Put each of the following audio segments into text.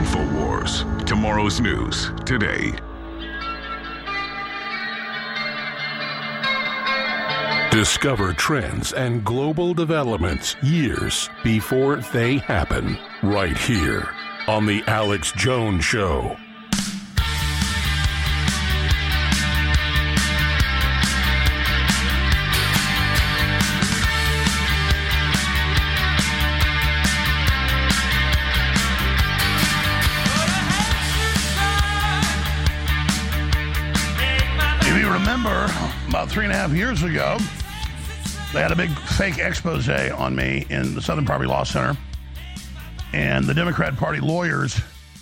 InfoWars, tomorrow's news today. Discover trends and global developments years before they happen, right here on The Alex Jones Show. If you remember, about 3.5 years ago, they had a big fake expose on me in the Southern Poverty Law Center. And the Democrat Party lawyers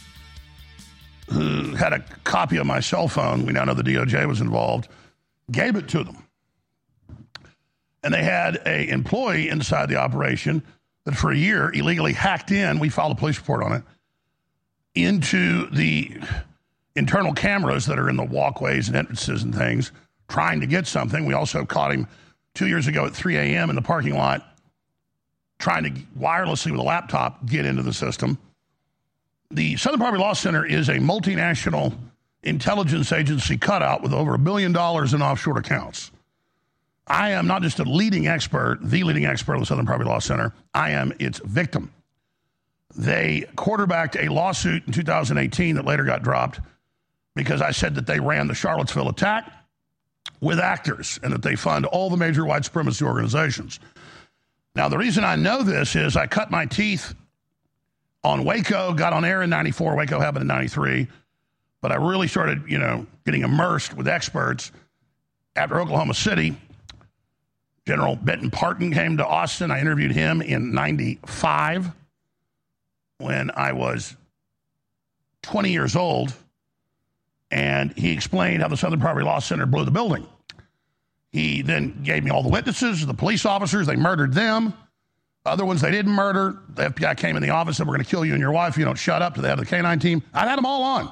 who had a copy of my cell phone, we now know the DOJ was involved, gave it to them. And they had an employee inside the operation that for a year illegally hacked in, we filed a police report on it, into the internal cameras that are in the walkways and entrances and things, trying to get something. We also caught him 2 years ago at 3 a.m. in the parking lot, trying to wirelessly with a laptop get into the system. The Southern Poverty Law Center is a multinational intelligence agency cutout with over $1 billion in offshore accounts. I am not just a leading expert, the leading expert of the Southern Poverty Law Center. I am its victim. They quarterbacked a lawsuit in 2018 that later got dropped because I said that they ran the Charlottesville attack with actors and that they fund all the major white supremacy organizations. Now, the reason I know this is I cut my teeth on Waco, got on air in 94. Waco happened in 93. But I really started, getting immersed with experts after Oklahoma City. General Benton Parton came to Austin. I interviewed him in 95 when I was 20 years old. And he explained how the Southern Poverty Law Center blew the building. He then gave me all the witnesses, the police officers. They murdered them. Other ones they didn't murder. The FBI came in the office and said, we're going to kill you and your wife if you don't shut up. To the head of the K-9 team. I've had them all on.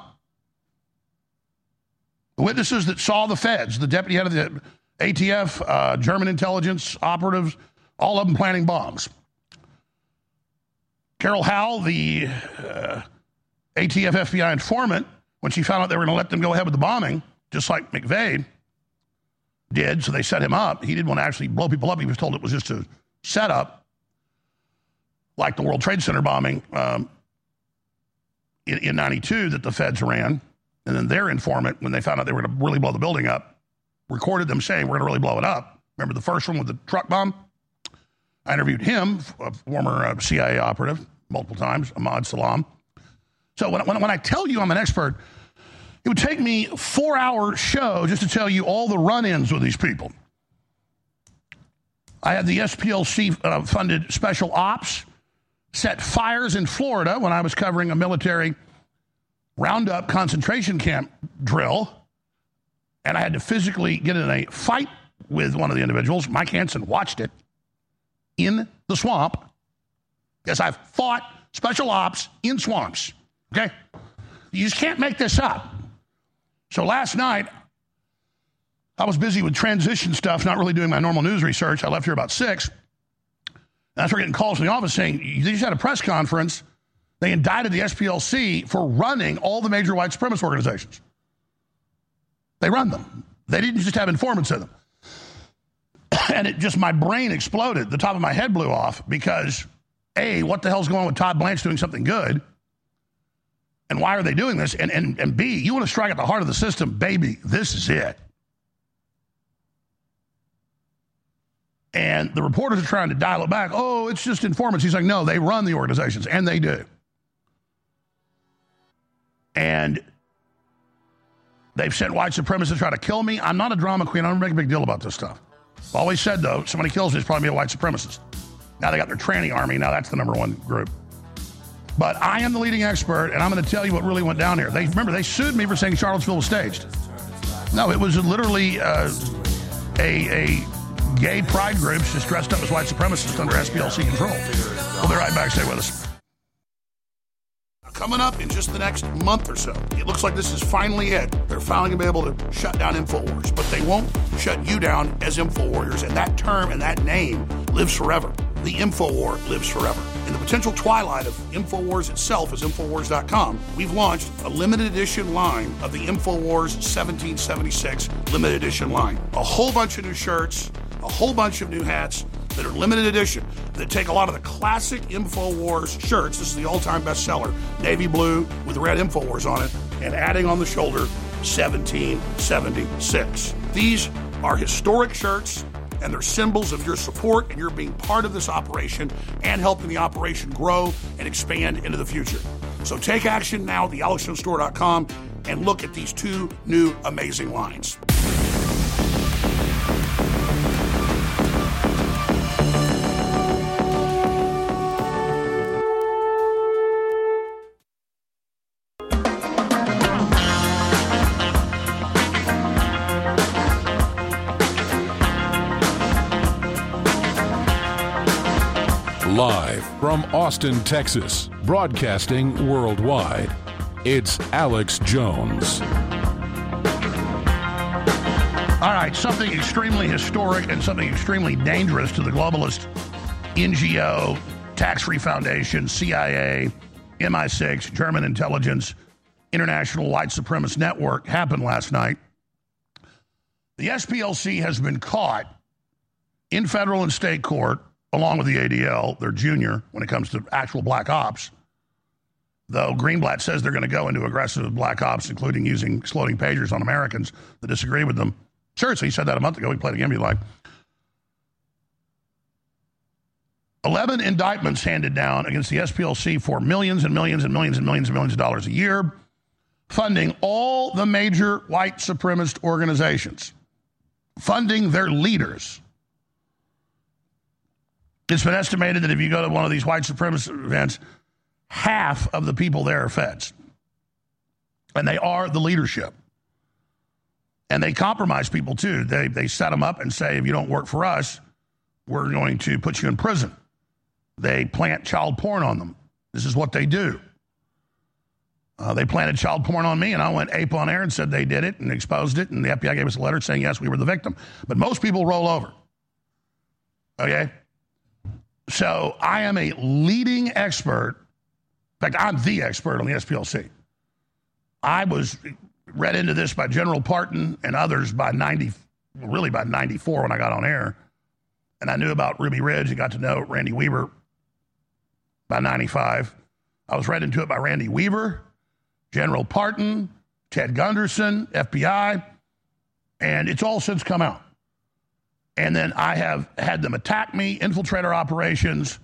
The witnesses that saw the feds, the deputy head of the ATF, German intelligence operatives, all of them planting bombs. Carol Howell, the ATF FBI informant, when she found out they were going to let them go ahead with the bombing, just like McVeigh did, so they set him up. He didn't want to actually blow people up. He was told it was just a setup, like the World Trade Center bombing in 92 that the feds ran. And then their informant, when they found out they were going to really blow the building up, recorded them saying, we're going to really blow it up. Remember the first one with the truck bomb? I interviewed him, a former CIA operative, multiple times, Ahmad Salam. So when I tell you I'm an expert, it would take me a 4-hour show just to tell you all the run-ins with these people. I had the SPLC funded special ops, set fires in Florida when I was covering a military roundup concentration camp drill, and I had to physically get in a fight with one of the individuals. Mike Hansen watched it in the swamp. Yes, I've fought special ops in swamps. Okay? You just can't make this up. So last night, I was busy with transition stuff, not really doing my normal news research. I left here about 6. And I started getting calls from the office saying, you just had a press conference. They indicted the SPLC for running all the major white supremacist organizations. They run them. They didn't just have informants in them. And my brain exploded. The top of my head blew off because, A, what the hell's going on with Todd Blanche doing something good? And why are they doing this? And B, you want to strike at the heart of the system, baby, this is it. And the reporters are trying to dial it back. Oh, it's just informants. He's like, no, they run the organizations, and they do. And they've sent white supremacists to try to kill me. I'm not a drama queen. I don't make a big deal about this stuff. I've always said, though, if somebody kills me, it's probably a white supremacist. Now they got their tranny army. Now that's the number one group. But I am the leading expert, and I'm going to tell you what really went down here. They sued me for saying Charlottesville was staged. No, it was literally a gay pride groups just dressed up as white supremacists under SPLC control. We'll be right back. Stay with us. Coming up in just the next month or so, it looks like this is finally it. They're finally going to be able to shut down InfoWars, but they won't shut you down as InfoWarriors, and that term and that name lives forever. The InfoWar lives forever. In the potential twilight of InfoWars itself as Infowars.com, we've launched a limited edition line of the InfoWars 1776 limited edition line. A whole bunch of new shirts, a whole bunch of new hats that are limited edition that take a lot of the classic InfoWars shirts. This is the all-time bestseller, navy blue with red InfoWars on it, and adding on the shoulder 1776. These are historic shirts, and they're symbols of your support and your being part of this operation and helping the operation grow and expand into the future. So take action now at thealexjonestore.com and look at these two new amazing lines. Live from Austin, Texas, broadcasting worldwide, it's Alex Jones. All right, something extremely historic and something extremely dangerous to the globalist NGO, Tax-Free Foundation, CIA, MI6, German intelligence, International White Supremacist Network happened last night. The SPLC has been caught in federal and state court along with the ADL. They're junior when it comes to actual black ops, though Greenblatt says they're going to go into aggressive black ops, including using exploding pagers on Americans that disagree with them. Seriously, he said that a month ago. He played a game he liked. 11 indictments handed down against the SPLC for millions and millions and millions and millions and millions of dollars a year, funding all the major white supremacist organizations, funding their leaders. It's been estimated that if you go to one of these white supremacist events, half of the people there are feds. And they are the leadership. And they compromise people, too. They set them up and say, if you don't work for us, we're going to put you in prison. They plant child porn on them. This is what they do. They planted child porn on me, and I went ape on air and said they did it and exposed it, and the FBI gave us a letter saying, yes, we were the victim. But most people roll over. Okay? So I am a leading expert. In fact, I'm the expert on the SPLC. I was read into this by General Parton and others by 94 when I got on air. And I knew about Ruby Ridge and got to know Randy Weaver by 95. I was read into it by Randy Weaver, General Parton, Ted Gunderson, FBI, and it's all since come out. And then I have had them attack me, infiltrate our operations,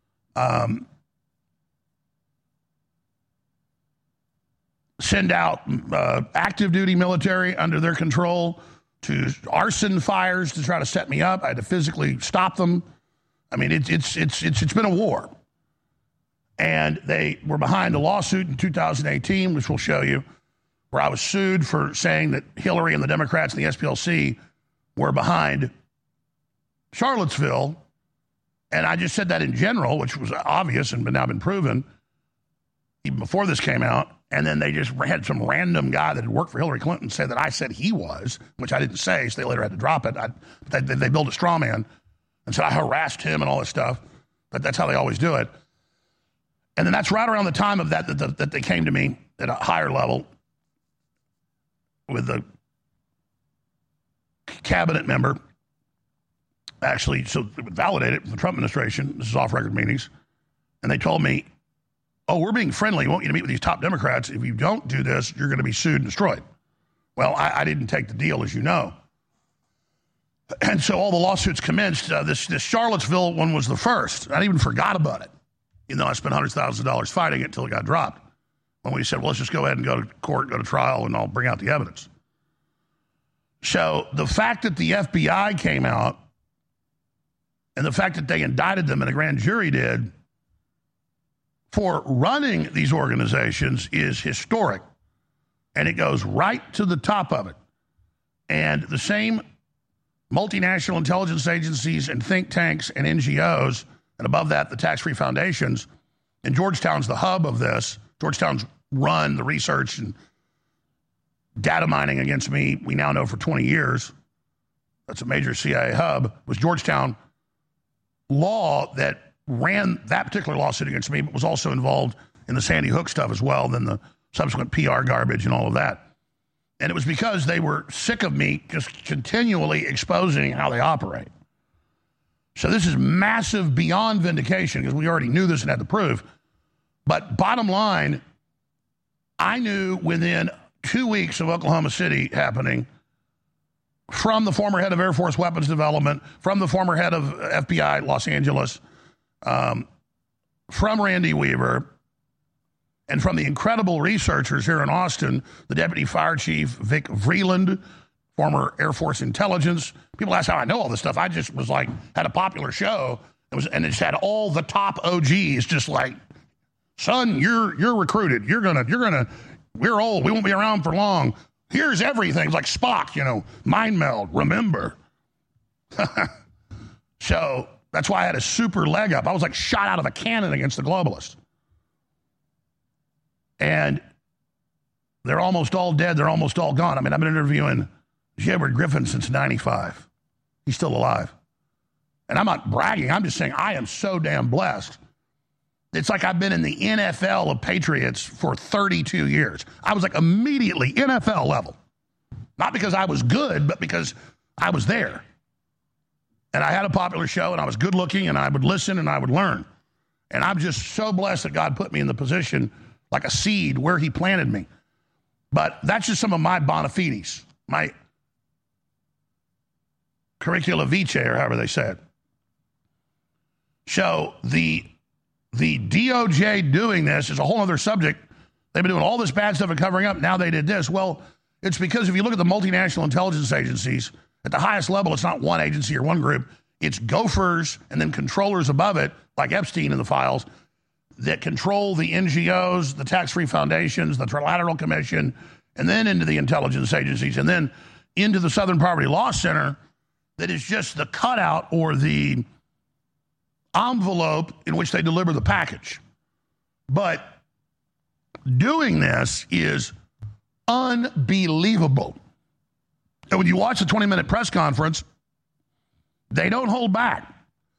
send out active duty military under their control to arson fires to try to set me up. I had to physically stop them. I mean, it's been a war. And they were behind a lawsuit in 2018, which we'll show you, where I was sued for saying that Hillary and the Democrats and the SPLC were behind Charlottesville, and I just said that in general, which was obvious and now been proven even before this came out, and then they just had some random guy that had worked for Hillary Clinton say that I said he was, which I didn't say, so they later had to drop it. They built a straw man, and so I harassed him and all this stuff, but that's how they always do it. And then that's right around the time of that they came to me at a higher level with the cabinet member. Actually, so it would validate it from the Trump administration. This is off-record meetings. And they told me, oh, we're being friendly. We want you to meet with these top Democrats. If you don't do this, you're going to be sued and destroyed. Well, I didn't take the deal, as you know. And so all the lawsuits commenced. This Charlottesville one was the first. I even forgot about it, even though I spent hundreds of thousands of dollars fighting it until it got dropped. When we said, well, let's just go ahead and go to court, go to trial, and I'll bring out the evidence. So the fact that the FBI came out and the fact that they indicted them and a grand jury did for running these organizations is historic. And it goes right to the top of it. And the same multinational intelligence agencies and think tanks and NGOs, and above that, the tax-free foundations, and Georgetown's the hub of this. Georgetown's run the research and data mining against me, we now know for 20 years. That's a major CIA hub. It was Georgetown law that ran that particular lawsuit against me, but was also involved in the Sandy Hook stuff as well, then the subsequent PR garbage and all of that. And it was because they were sick of me just continually exposing how they operate. So this is massive beyond vindication, because we already knew this and had the proof. But bottom line, I knew within 2 weeks of Oklahoma City happening, from the former head of Air Force Weapons Development, from the former head of FBI Los Angeles, from Randy Weaver, and from the incredible researchers here in Austin, the Deputy Fire Chief Vic Vreeland, former Air Force Intelligence. People ask how I know all this stuff. I just was like, had a popular show, and it just had all the top OGs just like, son, you're recruited. We're old. We won't be around for long. Here's everything. It's like Spock, mind meld, remember. So that's why I had a super leg up. I was like shot out of a cannon against the globalists. And they're almost all dead. They're almost all gone. I mean, I've been interviewing J. Edward Griffin since 95. He's still alive. And I'm not bragging. I'm just saying I am so damn blessed. It's like I've been in the NFL of Patriots for 32 years. I was like immediately NFL level. Not because I was good, but because I was there. And I had a popular show, and I was good looking, and I would listen, and I would learn. And I'm just so blessed that God put me in the position like a seed where he planted me. But that's just some of my bona fides, my curricula vitae, or however they say it. So the DOJ doing this is a whole other subject. They've been doing all this bad stuff and covering up. Now they did this. Well, it's because if you look at the multinational intelligence agencies, at the highest level, it's not one agency or one group. It's gophers and then controllers above it, like Epstein in the files, that control the NGOs, the tax-free foundations, the Trilateral Commission, and then into the intelligence agencies, and then into the Southern Poverty Law Center, that is just the cutout or the envelope in which they deliver the package. But doing this is unbelievable. And when you watch the 20-minute press conference, they don't hold back.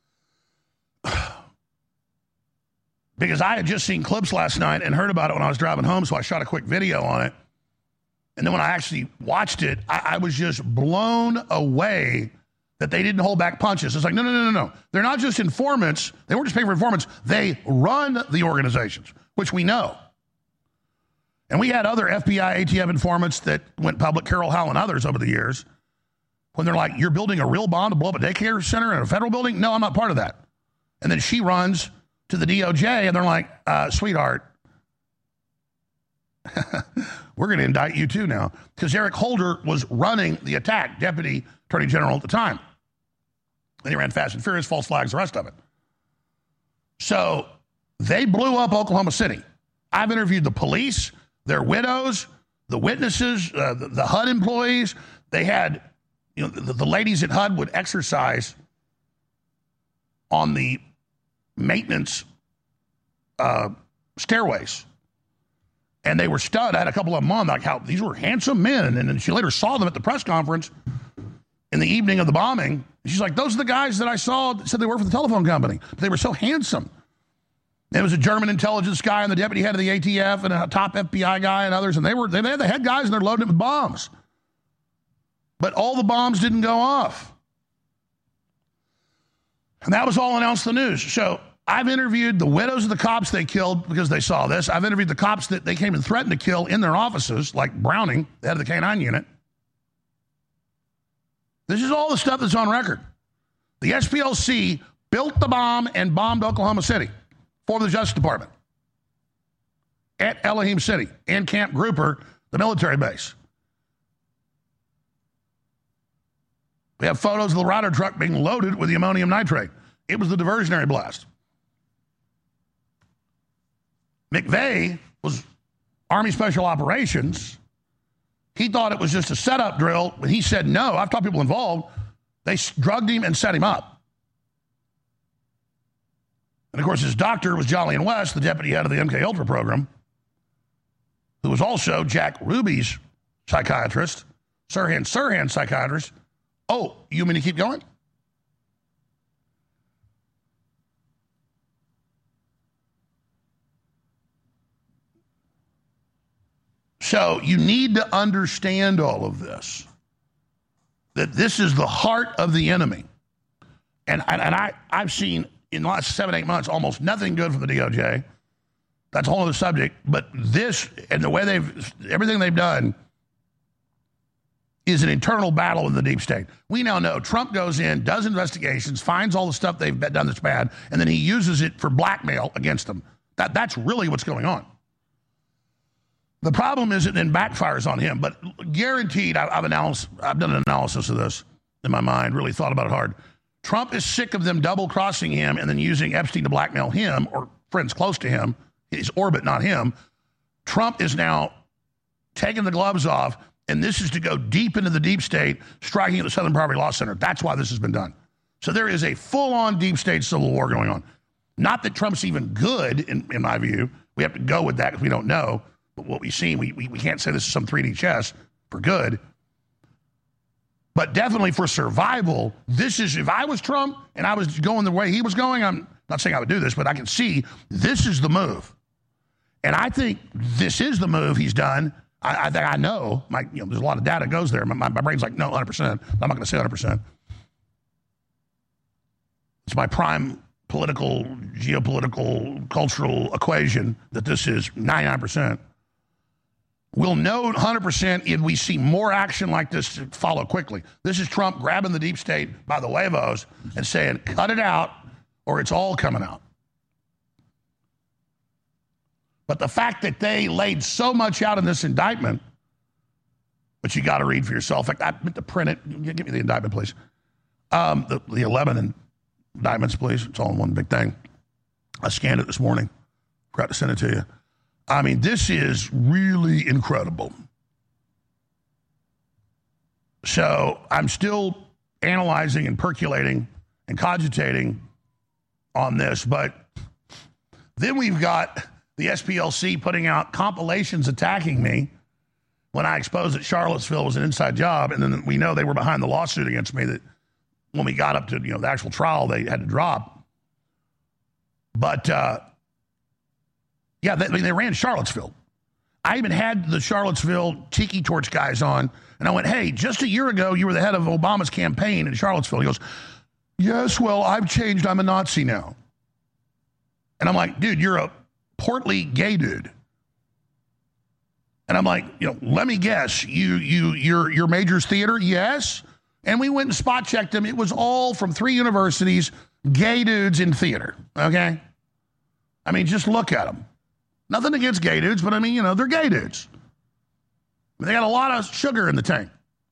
Because I had just seen clips last night and heard about it when I was driving home, so I shot a quick video on it. And then when I actually watched it, I was just blown away that they didn't hold back punches. It's like, no. They're not just informants. They weren't just paying for informants. They run the organizations, which we know. And we had other FBI, ATF informants that went public, Carol Howell and others over the years, when they're like, you're building a real bomb to blow up a daycare center in a federal building? No, I'm not part of that. And then she runs to the DOJ, and they're like, sweetheart, we're going to indict you too now. Because Eric Holder was running the attack, Deputy Attorney General at the time. And he ran Fast and Furious, false flags, the rest of it. So they blew up Oklahoma City. I've interviewed the police, their widows, the witnesses, the HUD employees. They had, the ladies at HUD would exercise on the maintenance stairways. And they were stunned. I had a couple of them on, like how these were handsome men. And then she later saw them at the press conference in the evening of the bombing. She's like, those are the guys that I saw that said they worked for the telephone company. But they were so handsome. There was a German intelligence guy and the deputy head of the ATF and a top FBI guy and others. And they had the head guys and they're loading it with bombs. But all the bombs didn't go off. And that was all announced in the news. So I've interviewed the widows of the cops they killed because they saw this. I've interviewed the cops that they came and threatened to kill in their offices, like Browning, the head of the K-9 unit. This is all the stuff that's on record. The SPLC built the bomb and bombed Oklahoma City for the Justice Department at Elohim City and Camp Grouper, the military base. We have photos of the Ryder truck being loaded with the ammonium nitrate. It was the diversionary blast. McVeigh was Army Special Operations. He thought it was just a setup drill, but he said no. I've talked to people involved. They drugged him and set him up. And, of course, his doctor was Jolyon West, the deputy head of the MKUltra program, who was also Jack Ruby's psychiatrist, Sirhan's psychiatrist. Oh, you mean to keep going? So you need to understand all of this, that this is the heart of the enemy. And I've seen in the last 7-8 months almost nothing good from the DOJ. That's a whole other subject. But this and the way everything they've done is an internal battle in the deep state. We now know Trump goes in, does investigations, finds all the stuff they've done that's bad, and then he uses it for blackmail against them. That's really what's going on. The problem is it then backfires on him. But guaranteed, I've done an analysis of this in my mind, really thought about it hard. Trump is sick of them double-crossing him and then using Epstein to blackmail him or friends close to him, his orbit, not him. Trump is now taking the gloves off, and this is to go deep into the deep state, striking at the Southern Poverty Law Center. That's why this has been done. So there is a full-on deep state civil war going on. Not that Trump's even good, in my view. We have to go with that because we don't know. But what we've seen, we can't say this is some 3D chess for good. But definitely for survival, this is, if I was Trump and I was going the way he was going, I'm not saying I would do this, but I can see this is the move. And I think this is the move he's done. I know, there's a lot of data goes there. My brain's like, no, 100%. I'm not going to say 100%. It's my prime political, geopolitical, cultural equation that this is 99%. We'll know 100% if we see more action like this to follow quickly. This is Trump grabbing the deep state by the huevos and saying, cut it out or it's all coming out. But the fact that they laid so much out in this indictment, which you got to read for yourself. I meant to print it. Give me the indictment, please. The 11 indictments, please. It's all in one big thing. I scanned it this morning. Forgot to send it to you. I mean, this is really incredible. So I'm still analyzing and percolating and cogitating on this, but then we've got the SPLC putting out compilations attacking me when I exposed that Charlottesville was an inside job, and then we know they were behind the lawsuit against me that when we got up to the actual trial, they had to drop. But they ran Charlottesville. I even had the Charlottesville Tiki Torch guys on, and I went, hey, just a year ago, you were the head of Obama's campaign in Charlottesville. He goes, yes, well, I've changed. I'm a Nazi now. And I'm like, dude, you're a portly gay dude. And I'm like, let me guess, your major's theater? Yes. And we went and spot checked them. It was all from 3 universities, gay dudes in theater, okay? I mean, just look at them. Nothing against gay dudes, but I mean, they're gay dudes. They got a lot of sugar in the tank.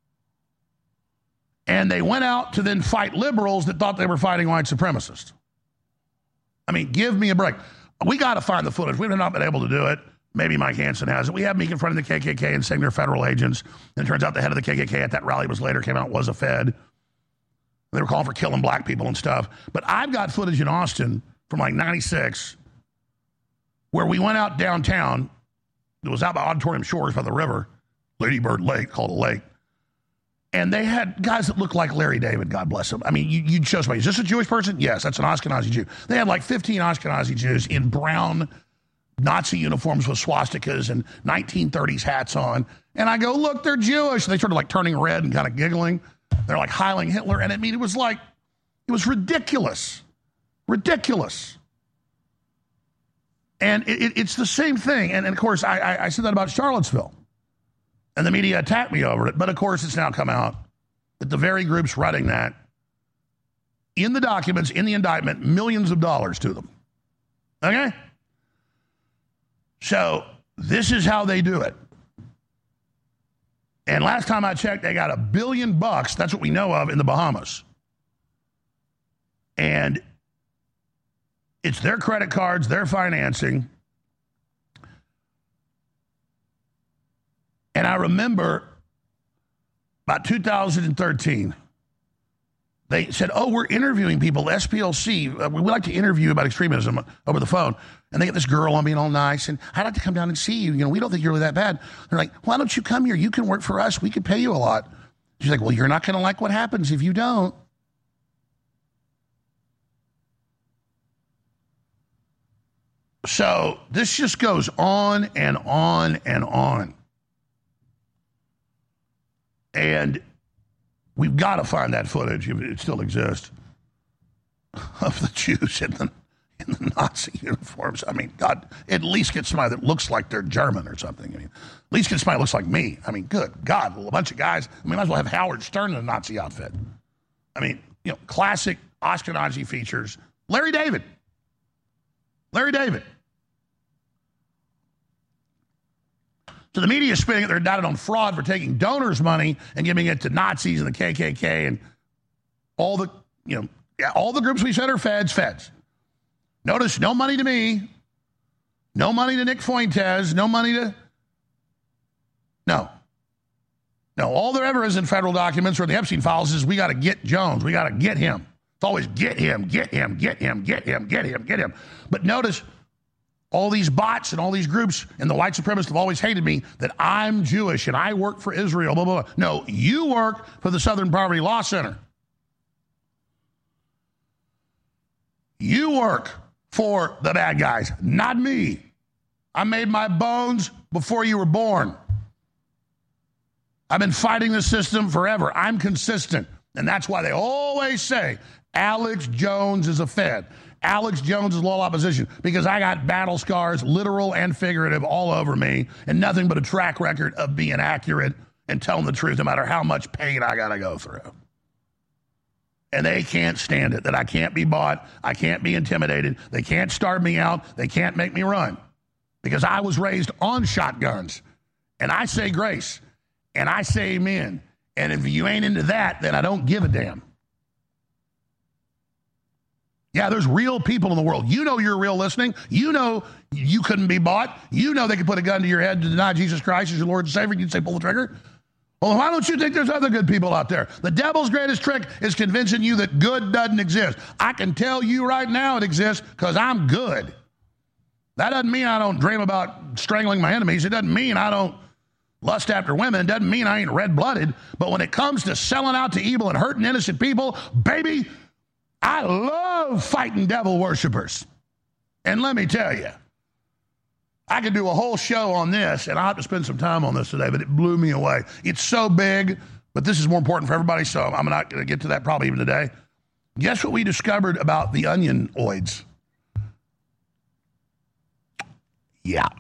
And they went out to then fight liberals that thought they were fighting white supremacists. I mean, give me a break. We got to find the footage. We've not been able to do it. Maybe Mike Hansen has it. We have me confronting the KKK and saying they're federal agents. And it turns out the head of the KKK at that rally came out was a Fed. They were calling for killing black people and stuff. But I've got footage in Austin from like 96 where we went out downtown. It was out by Auditorium Shores by the river, Lady Bird Lake, called a lake. And they had guys that looked like Larry David, God bless them. I mean, you'd show somebody, is this a Jewish person? Yes, that's an Ashkenazi Jew. They had like 15 Ashkenazi Jews in brown Nazi uniforms with swastikas and 1930s hats on. And I go, look, they're Jewish. And they started like turning red and kind of giggling. They're like Heiling Hitler. And I mean, it was ridiculous. Ridiculous. And it's the same thing. And of course, I said that about Charlottesville. And the media attacked me over it. But of course, it's now come out that the very groups running that, in the documents, in the indictment, millions of dollars to them. Okay? So this is how they do it. And last time I checked, they got $1 billion. That's what we know of in the Bahamas. And it's their credit cards, their financing. And I remember about 2013, they said, oh, we're interviewing people, SPLC. We would like to interview about extremism over the phone. And they get this girl on being all nice, and I'd like to come down and see you. We don't think you're really that bad. They're like, why don't you come here? You can work for us. We could pay you a lot. She's like, well, you're not going to like what happens if you don't. So this just goes on and on and on. And we've got to find that footage, if it still exists, of the Jews in the Nazi uniforms. I mean, God, at least get somebody that looks like they're German or something. I mean, at least get somebody that looks like me. I mean, good God, a bunch of guys. I mean, might as well have Howard Stern in a Nazi outfit. I mean, you know, classic Ashkenazi features. Larry David. So the media is spinning it. They're indicted on fraud for taking donors' money and giving it to Nazis and the KKK and all the, all the groups we said are feds. Notice, no money to me, no money to Nick Fuentes, no money to... No, all there ever is in federal documents or the Epstein files is we got to get Jones. We got to get him. It's always get him. But notice, all these bots and all these groups and the white supremacists have always hated me that I'm Jewish and I work for Israel, blah, blah, blah. No, you work for the Southern Poverty Law Center. You work for the bad guys, not me. I made my bones before you were born. I've been fighting the system forever. I'm consistent. And that's why they always say Alex Jones is a Fed. Alex Jones is loyal opposition, because I got battle scars, literal and figurative, all over me, and nothing but a track record of being accurate and telling the truth no matter how much pain I got to go through. And they can't stand it, that I can't be bought, I can't be intimidated, they can't starve me out, they can't make me run. Because I was raised on shotguns, and I say grace, and I say amen. And if you ain't into that, then I don't give a damn. Yeah, there's real people in the world. You know you're real listening. You know you couldn't be bought. You know they could put a gun to your head to deny Jesus Christ as your Lord and Savior. You'd say, pull the trigger. Well, why don't you think there's other good people out there? The devil's greatest trick is convincing you that good doesn't exist. I can tell you right now it exists because I'm good. That doesn't mean I don't dream about strangling my enemies. It doesn't mean I don't lust after women. It doesn't mean I ain't red-blooded. But when it comes to selling out to evil and hurting innocent people, baby, I love fighting devil worshipers. And let me tell you, I could do a whole show on this, and I'll have to spend some time on this today, but it blew me away. It's so big, but this is more important for everybody, so I'm not going to get to that probably even today. Guess what we discovered about the onionoids? Yeah.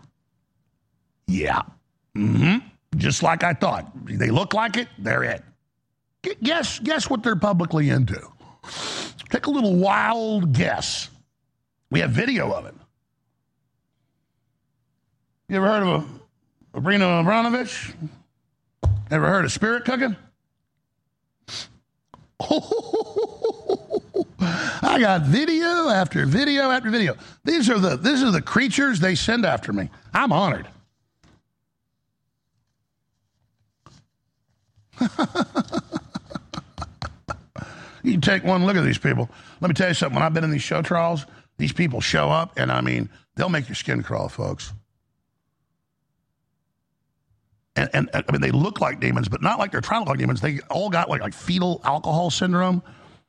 Just like I thought. They look like it, they're it. Guess what they're publicly into. Take a little wild guess. We have video of it. You ever heard of Abrina Abramovich? Ever heard of spirit cooking? I got video after video after video. These are the creatures they send after me. I'm honored. You can take one look at these people. Let me tell you something. When I've been in these show trials, these people show up, and I mean, they'll make your skin crawl, folks. And I mean, they look like demons, but not like they're trying to look like demons. They all got like fetal alcohol syndrome.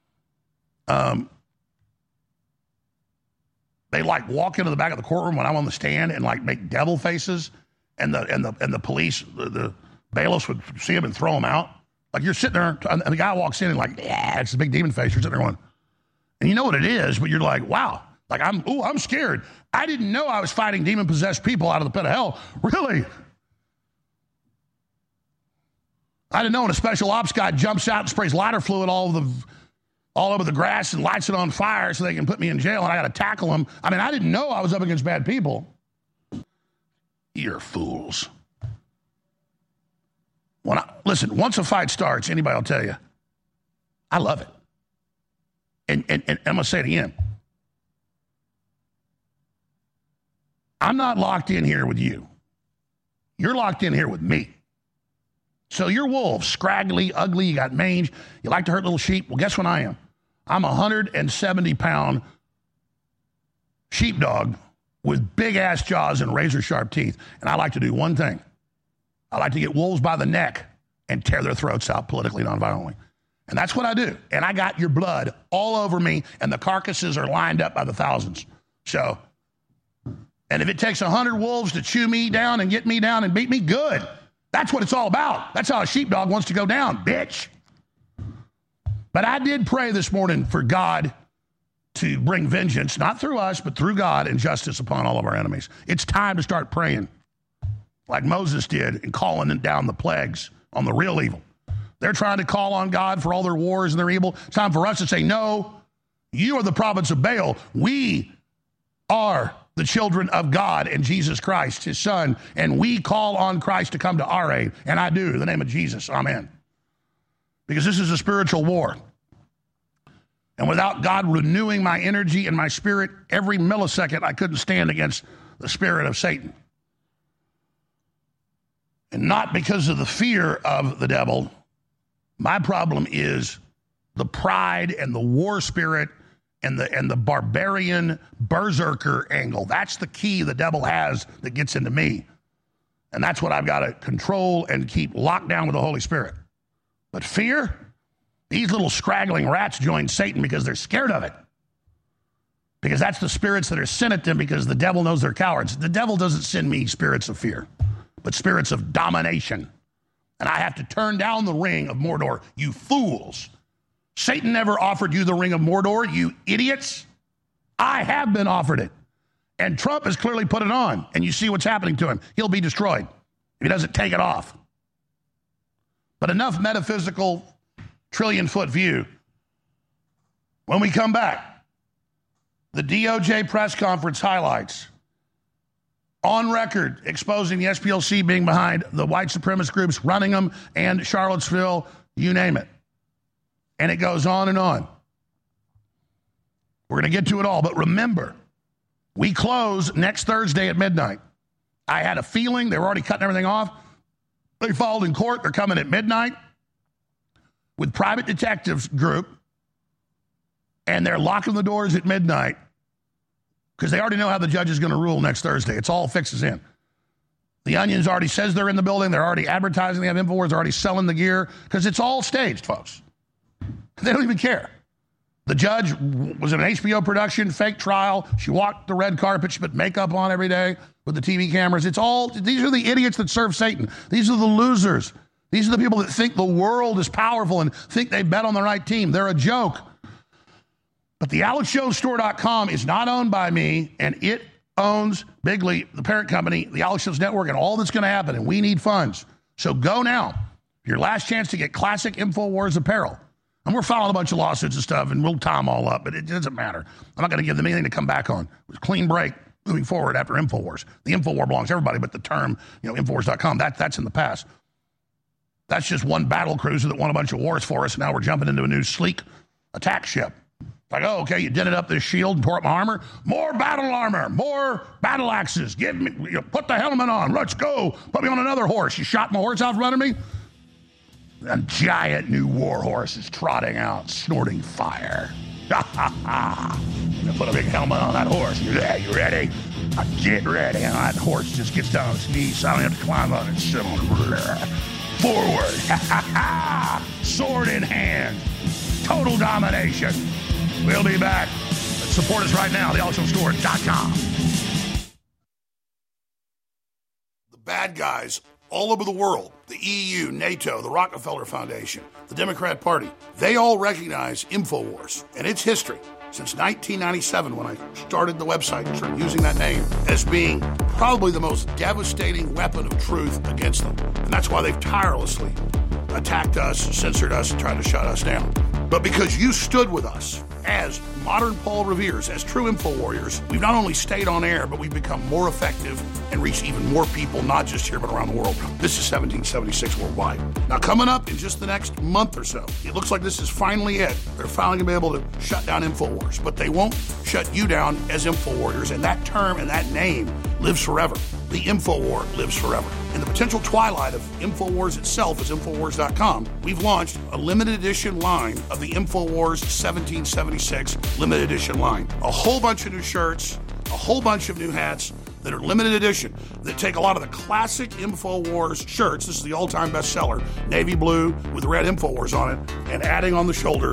They like walk into the back of the courtroom when I'm on the stand and like make devil faces, and the police, the bailiffs would see them and throw them out. Like you're sitting there, and the guy walks in and like, yeah, it's a big demon face. You're sitting there going, and you know what it is, but you're like, wow, like I'm scared. I didn't know I was fighting demon-possessed people out of the pit of hell. Really? I didn't know when a special ops guy jumps out and sprays lighter fluid all over the grass and lights it on fire so they can put me in jail and I got to tackle them. I mean, I didn't know I was up against bad people. You're fools. Listen, once a fight starts, anybody will tell you, I love it. And I'm going to say it again. I'm not locked in here with you. You're locked in here with me. So you're wolves, scraggly, ugly, you got mange, you like to hurt little sheep. Well, guess what I am? I'm a 170-pound sheepdog with big-ass jaws and razor-sharp teeth. And I like to do one thing. I like to get wolves by the neck and tear their throats out politically, non-violently. And that's what I do. And I got your blood all over me, and the carcasses are lined up by the thousands. So, and if it takes 100 wolves to chew me down and get me down and beat me, good. That's what it's all about. That's how a sheepdog wants to go down, bitch. But I did pray this morning for God to bring vengeance, not through us, but through God, and justice upon all of our enemies. It's time to start praying like Moses did and calling down the plagues on the real evil. They're trying to call on God for all their wars and their evil. It's time for us to say, no, you are the province of Baal. We are the children of God and Jesus Christ, his son, and we call on Christ to come to our aid. And I do, in the name of Jesus. Amen. Because this is a spiritual war. And without God renewing my energy and my spirit every millisecond, I couldn't stand against the spirit of Satan. And not because of the fear of the devil. My problem is the pride and the war spirit and the barbarian berserker angle. That's the key the devil has that gets into me. And that's what I've got to control and keep locked down with the Holy Spirit. But fear, these little scraggling rats join Satan because they're scared of it. Because that's the spirits that are sent at them because the devil knows they're cowards. The devil doesn't send me spirits of fear, but spirits of domination. And I have to turn down the ring of Mordor, you fools. Satan never offered you the ring of Mordor, you idiots. I have been offered it. And Trump has clearly put it on. And you see what's happening to him. He'll be destroyed if he doesn't take it off. But enough metaphysical trillion-foot view. When we come back, the DOJ press conference highlights on record exposing the SPLC being behind the white supremacist groups, running them, and Charlottesville, you name it. And it goes on and on. We're going to get to it all. But remember, we close next Thursday at midnight. I had a feeling they were already cutting everything off. They filed in court. They're coming at midnight with private detectives group. And they're locking the doors at midnight because they already know how the judge is going to rule next Thursday. It's all fixes in. The Onion's already says they're in the building. They're already advertising. They have InfoWars. They're already selling the gear because it's all staged, folks. They don't even care. The judge was in an HBO production, fake trial. She walked the red carpet. She put makeup on every day with the TV cameras. These are the idiots that serve Satan. These are the losers. These are the people that think the world is powerful and think they bet on the right team. They're a joke. But the AlexJonesStore.com is not owned by me, and it owns Bigly, the parent company, the Alex Jones Network, and all that's going to happen, and we need funds. So go now. Your last chance to get classic InfoWars apparel. And we're filing a bunch of lawsuits and stuff, and we'll tie them all up, but it doesn't matter. I'm not going to give them anything to come back on. It was a clean break moving forward after InfoWars. The InfoWar belongs to everybody, but the term, InfoWars.com, that's in the past. That's just one battle cruiser that won a bunch of wars for us, and now we're jumping into a new sleek attack ship. Like, oh, okay, you dented up this shield and tore up my armor. More battle armor, more battle axes. Give me, put the helmet on. Let's go. Put me on another horse. You shot my horse out in front of me? A giant new war horse is trotting out, snorting fire. Ha ha ha. I'm gonna put a big helmet on that horse. You ready? Get ready. And that horse just gets down on its knees, so I don't have to climb on it and sit on it. Forward. Ha ha ha. Sword in hand. Total domination. We'll be back. Support us right now, theAlexJonesStore.com. The bad guys all over the world, the EU, NATO, the Rockefeller Foundation, the Democrat Party, they all recognize InfoWars and its history since 1997 when I started the website and started using that name as being probably the most devastating weapon of truth against them. And that's why they've tirelessly attacked us, censored us, and tried to shut us down. But because you stood with us as modern Paul Revere's, as true InfoWarriors, we've not only stayed on air, but we've become more effective and reached even more people, not just here, but around the world. This is 1776 worldwide. Now, coming up in just the next month or so, it looks like this is finally it. They're finally going to be able to shut down InfoWars, but they won't shut you down as InfoWarriors, and that term and that name lives forever. The InfoWar lives forever. In the potential twilight of InfoWars itself as InfoWars.com, we've launched a limited edition line of the InfoWars 1776 limited edition line. A whole bunch of new shirts, a whole bunch of new hats that are limited edition that take a lot of the classic InfoWars shirts. This is the all-time bestseller, navy blue with red InfoWars on it, and adding on the shoulder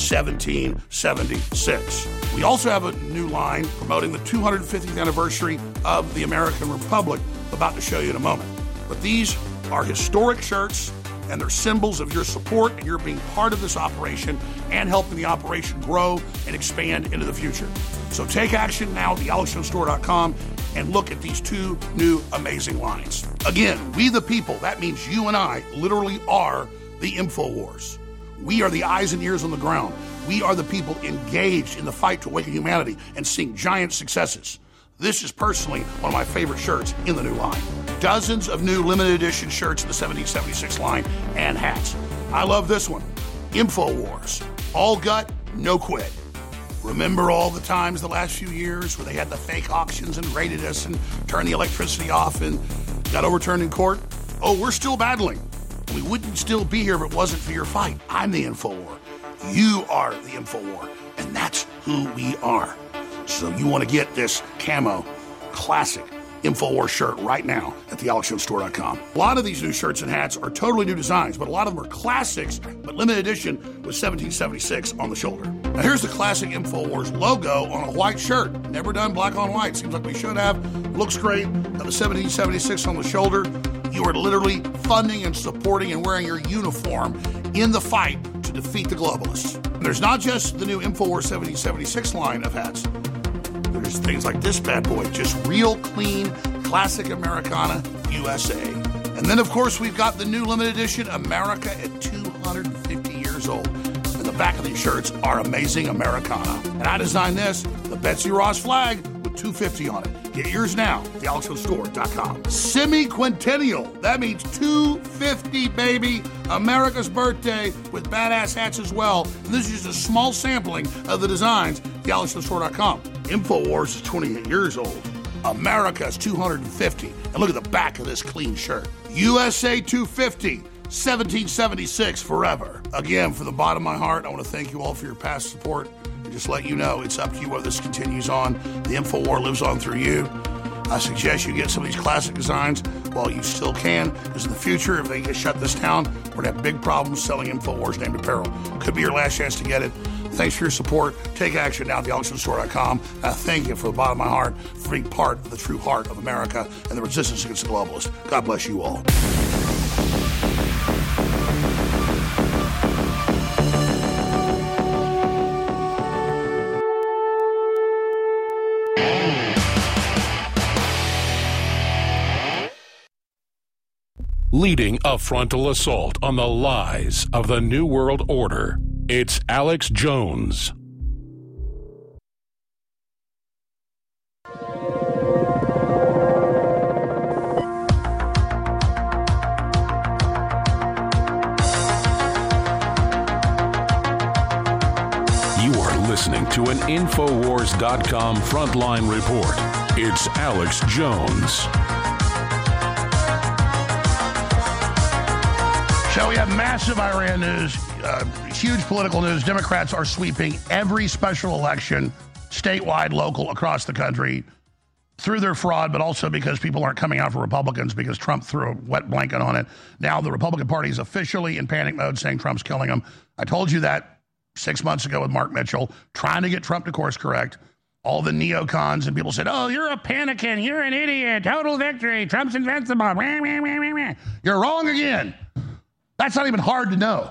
1776. We also have a new line promoting the 250th anniversary of the American Republic, about to show you in a moment. But these are historic shirts, and they're symbols of your support and your being part of this operation and helping the operation grow and expand into the future. So take action now at thealexjonestore.com and look at these two new amazing lines. Again, we the people, that means you and I, literally are the InfoWars. We are the eyes and ears on the ground. We are the people engaged in the fight to awaken humanity and seeing giant successes. This is personally one of my favorite shirts in the new line. Dozens of new limited edition shirts in the 1776 line and hats. I love this one. InfoWars. All gut, no quit. Remember all the times the last few years where they had the fake auctions and raided us and turned the electricity off and got overturned in court? Oh, we're still battling. We wouldn't still be here if it wasn't for your fight. I'm the InfoWar. You are the InfoWar. And that's who we are. So you want to get this camo classic InfoWars shirt right now at thealexjonestore.com. A lot of these new shirts and hats are totally new designs, but a lot of them are classics, but limited edition with 1776 on the shoulder. Now here's the classic InfoWars logo on a white shirt. Never done black on white. Seems like we should have. Looks great. Got the 1776 on the shoulder. You are literally funding and supporting and wearing your uniform in the fight to defeat the globalists. And there's not just the new InfoWars 1776 line of hats. There's things like this bad boy, just real clean, classic Americana USA. And then, of course, we've got the new limited edition America at 250 years old. And the back of these shirts are amazing Americana. And I designed this, the Betsy Ross flag with 250 on it. Get yours now at thealexjonestore.com. Semi-quintennial, that means 250, baby. America's birthday with badass hats as well. And this is just a small sampling of the designs at thealexjonestore.com. InfoWars is 28 years old. America's 250. And look at the back of this clean shirt. USA 250, 1776 forever. Again, from the bottom of my heart, I want to thank you all for your past support. And just let you know, it's up to you whether this continues on. The InfoWar lives on through you. I suggest you get some of these classic designs while you still can, because in the future, if they get shut this down, we're going to have big problems selling InfoWars named apparel. Could be your last chance to get it. Thanks for your support. Take action now at thealexjonestore.com. Thank you from the bottom of my heart for being part of the true heart of America and the resistance against the globalists. God bless you all. Leading a frontal assault on the lies of the New World Order, it's Alex Jones. You are listening to an Infowars.com frontline report. It's Alex Jones. So we have massive Iran news, huge political news. Democrats are sweeping every special election, statewide, local, across the country, through their fraud, but also because people aren't coming out for Republicans because Trump threw a wet blanket on it. Now the Republican Party is officially in panic mode, saying Trump's killing them. I told you that 6 months ago with Mark Mitchell, trying to get Trump to course correct. All the neocons and people said, oh, you're a panicking, you're an idiot, total victory, Trump's invincible. You're wrong again. That's not even hard to know.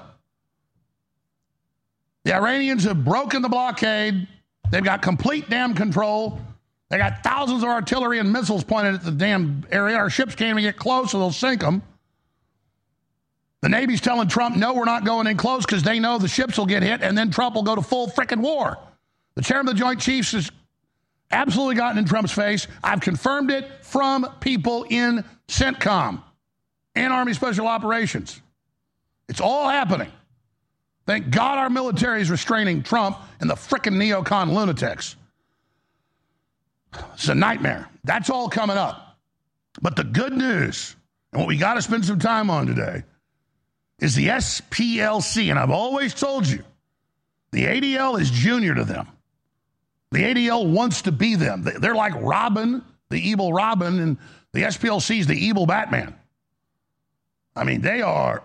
The Iranians have broken the blockade. They've got complete damn control. They got thousands of artillery and missiles pointed at the damn area. Our ships can't even get close, so they'll sink them. The Navy's telling Trump, no, we're not going in close because they know the ships will get hit, and then Trump will go to full frickin' war. The chairman of the Joint Chiefs has absolutely gotten in Trump's face. I've confirmed it from people in CENTCOM and Army Special Operations. It's all happening. Thank God our military is restraining Trump and the frickin' neocon lunatics. It's a nightmare. That's all coming up. But the good news, and what we got to spend some time on today, is the SPLC. And I've always told you, the ADL is junior to them. The ADL wants to be them. They're like Robin, the evil Robin, and the SPLC is the evil Batman. I mean, they are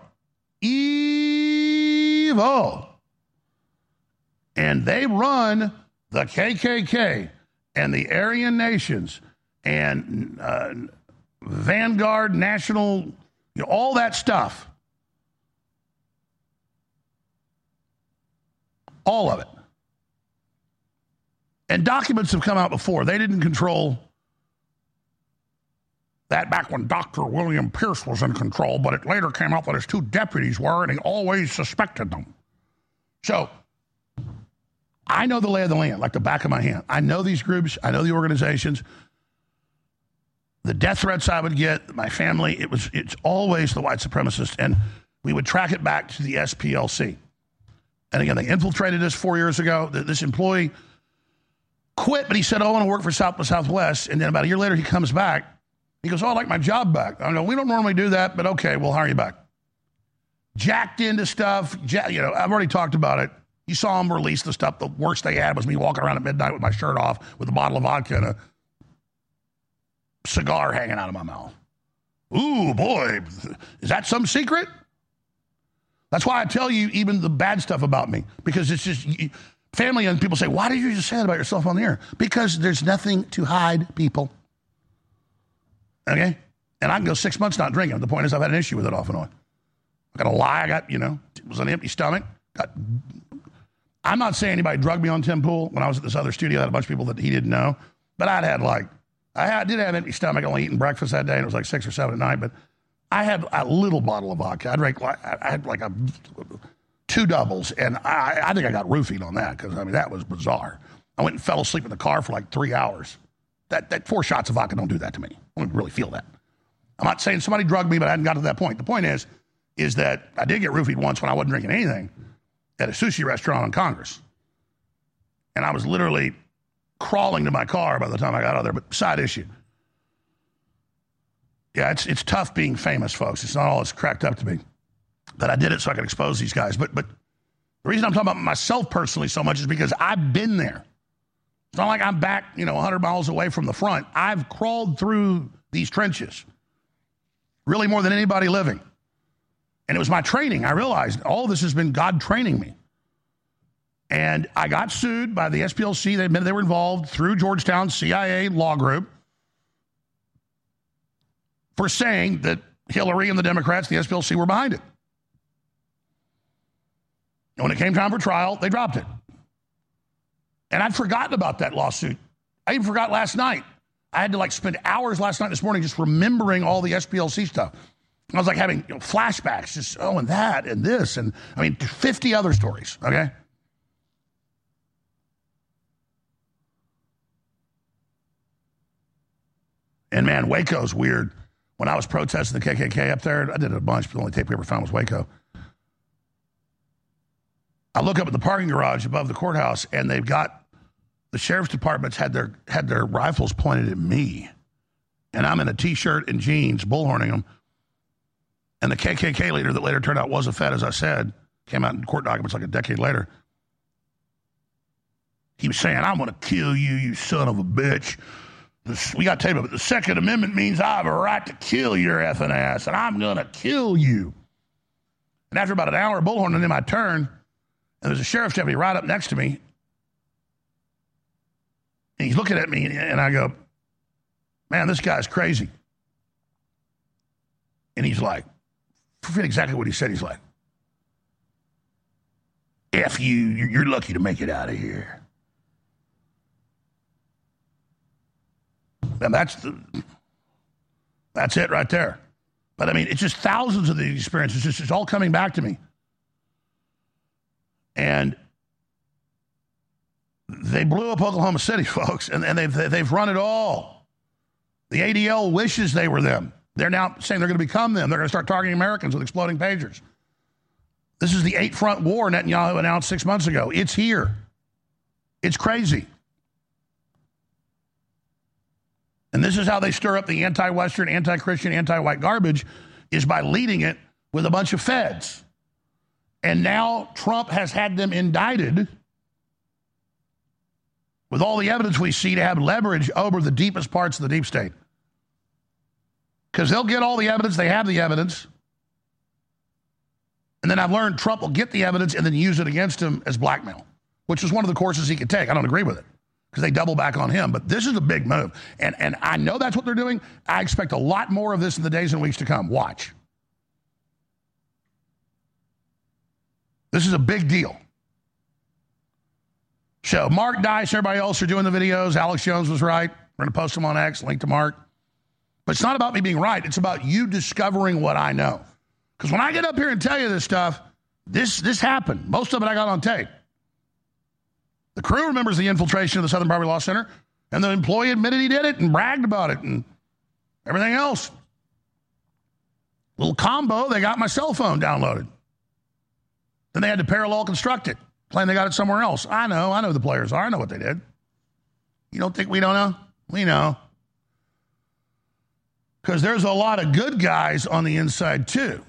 evil. And they run the KKK and the Aryan nations and Vanguard, National, all that stuff. All of it. And documents have come out before. They didn't control that back when Dr. William Pierce was in control, but it later came out that his two deputies were, and he always suspected them. So I know the lay of the land like the back of my hand. I know these groups. I know the organizations. The death threats I would get, my family, it's always the white supremacists, and we would track it back to the SPLC. And again, they infiltrated us 4 years ago. This employee quit, but he said, I want to work for South by Southwest. And then about a year later, he comes back. He goes, I like my job back. I go, we don't normally do that, but okay, we'll hire you back. Jacked into stuff. I've already talked about it. You saw him release the stuff. The worst they had was me walking around at midnight with my shirt off with a bottle of vodka and a cigar hanging out of my mouth. Ooh, boy, is that some secret? That's why I tell you even the bad stuff about me, because it's just family and people say, why did you just say that about yourself on the air? Because there's nothing to hide, people. Okay? And I can go 6 months not drinking. The point is I've had an issue with it off and on. I got to lie. I got, it was an empty stomach. I'm not saying anybody drugged me on Tim Pool. When I was at this other studio, I had a bunch of people that he didn't know. But I did have an empty stomach, only eating breakfast that day, and it was like 6 or 7 at night. But I had a little bottle of vodka. I had like 2 doubles, and I think I got roofied on that because, that was bizarre. I went and fell asleep in the car for like 3 hours. That 4 shots of vodka don't do that to me. I don't really feel that. I'm not saying somebody drugged me, but I hadn't got to that point. The point is that I did get roofied once when I wasn't drinking anything at a sushi restaurant on Congress. And I was literally crawling to my car by the time I got out of there, but side issue. Yeah, it's tough being famous, folks. It's not all it's cracked up to be. But I did it so I could expose these guys. But the reason I'm talking about myself personally so much is because I've been there. It's not like I'm back, 100 miles away from the front. I've crawled through these trenches, really more than anybody living. And it was my training. I realized all this has been God training me. And I got sued by the SPLC. They admitted they were involved through Georgetown CIA law group for saying that Hillary and the Democrats, the SPLC, were behind it. And when it came time for trial, they dropped it. And I'd forgotten about that lawsuit. I even forgot last night. I had to spend hours last night, this morning, just remembering all the SPLC stuff. I was having flashbacks, just, and that and this, and 50 other stories, okay? And man, Waco's weird. When I was protesting the KKK up there, I did a bunch, but the only tape we ever found was Waco. I look up at the parking garage above the courthouse, and they've got the sheriff's departments had their rifles pointed at me, and I'm in a T-shirt and jeans, bullhorning them. And the KKK leader that later turned out was a Fed, as I said, came out in court documents like a decade later. He was saying, "I'm going to kill you, you son of a bitch." We got tape of it. The Second Amendment means I have a right to kill your effing ass, and I'm going to kill you. And after about an hour of bullhorning him, I turn, and there's a sheriff's deputy right up next to me. And he's looking at me, and I go, "Man, this guy's crazy." And he's like, I forget exactly what he said. He's like, "F you, you're lucky to make it out of here." And that's it right there. But it's just thousands of these experiences. It's all coming back to me. And they blew up Oklahoma City, folks, and they've run it all. The ADL wishes they were them. They're now saying they're going to become them. They're going to start targeting Americans with exploding pagers. This is the 8-front war Netanyahu announced 6 months ago. It's here. It's crazy. And this is how they stir up the anti-Western, anti-Christian, anti-white garbage, is by leading it with a bunch of feds. And now Trump has had them indicted with all the evidence we see to have leverage over the deepest parts of the deep state. Because they'll get all the evidence, they have the evidence. And then I've learned Trump will get the evidence and then use it against him as blackmail, which is one of the courses he could take. I don't agree with it. because they double back on him. But this is a big move. And I know that's what they're doing. I expect a lot more of this in the days and weeks to come. Watch. This is a big deal. So Mark Dice, everybody else are doing the videos. Alex Jones was right. We're going to post them on X, link to Mark. But it's not about me being right. It's about you discovering what I know. Because when I get up here and tell you this stuff, this happened. Most of it I got on tape. The crew remembers the infiltration of the Southern Poverty Law Center, and the employee admitted he did it and bragged about it and everything else. Little combo, they got my cell phone downloaded. Then they had to parallel construct it, claim they got it somewhere else. I know who the players are. I know what they did. You don't think we don't know? We know. Because there's a lot of good guys on the inside, too.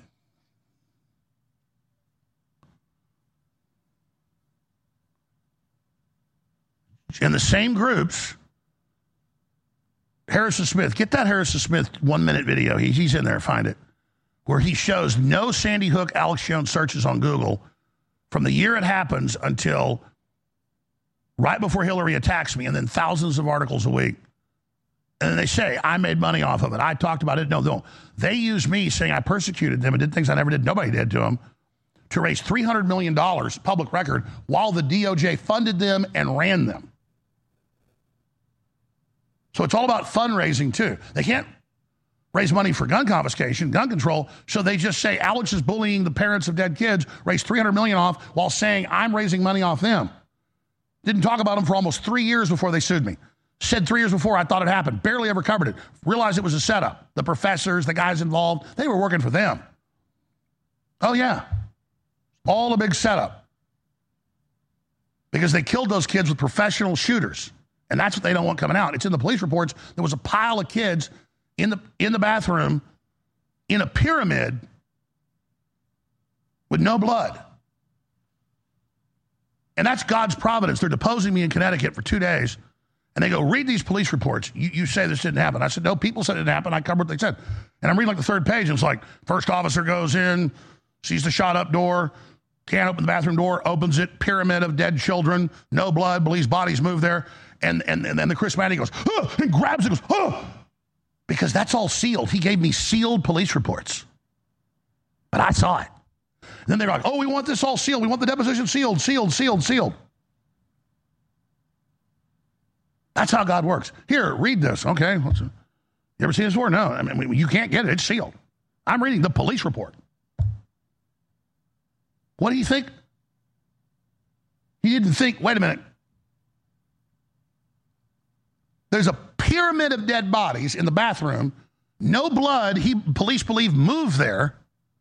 In the same groups, Harrison Smith, get that Harrison Smith 1 minute video. He's in there, find it. Where he shows no Sandy Hook, Alex Jones searches on Google from the year it happens until right before Hillary attacks me, and then thousands of articles a week. And then they say, I made money off of it. I talked about it. No. They use me saying I persecuted them and did things I never did. Nobody did to them. To raise $300 million, public record, while the DOJ funded them and ran them. So it's all about fundraising, too. They can't raise money for gun confiscation, gun control, so they just say Alex is bullying the parents of dead kids, raise $300 million off while saying I'm raising money off them. Didn't talk about them for almost 3 years before they sued me. Said 3 years before I thought it happened. Barely ever covered it. Realized it was a setup. The professors, the guys involved, they were working for them. Oh, yeah. All a big setup. Because they killed those kids with professional shooters. And that's what they don't want coming out. It's in the police reports. There was a pile of kids in the bathroom in a pyramid with no blood. And that's God's providence. They're deposing me in Connecticut for 2 days. And they go, read these police reports. You say this didn't happen. I said, no, people said it didn't happen. I covered what they said. And I'm reading like the third page, and it's like, first officer goes in, sees the shot-up door, can't open the bathroom door, opens it, pyramid of dead children, no blood, believes bodies moved there. And then the Chris Manning goes, oh, and grabs it, goes, oh, because that's all sealed. He gave me sealed police reports. But I saw it. And then they're like, oh, we want this all sealed. We want the deposition sealed. That's how God works. Here, read this. Okay. You ever seen this before? No. I mean, you can't get it. It's sealed. I'm reading the police report. What do you think? He didn't think, wait a minute. There's a pyramid of dead bodies in the bathroom. No blood. Police believe moved there.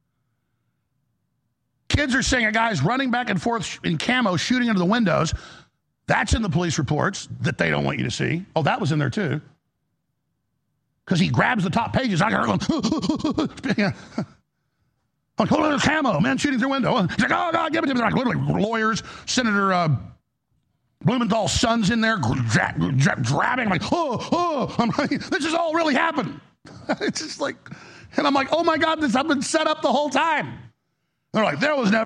Kids are saying a guy's running back and forth in camo, shooting into the windows. That's in the police reports that they don't want you to see. Oh, that was in there too. Because he grabs the top pages. I got going, like, hold on, camo, man, shooting through window. He's like, oh, God, give it to me. Like, literally, lawyers, Senator Blumenthal's son's in there grabbing. I'm like, oh. I'm like, this is all really happening. It's just like, and I'm like, oh, my God, this has been set up the whole time. They're like, there was never.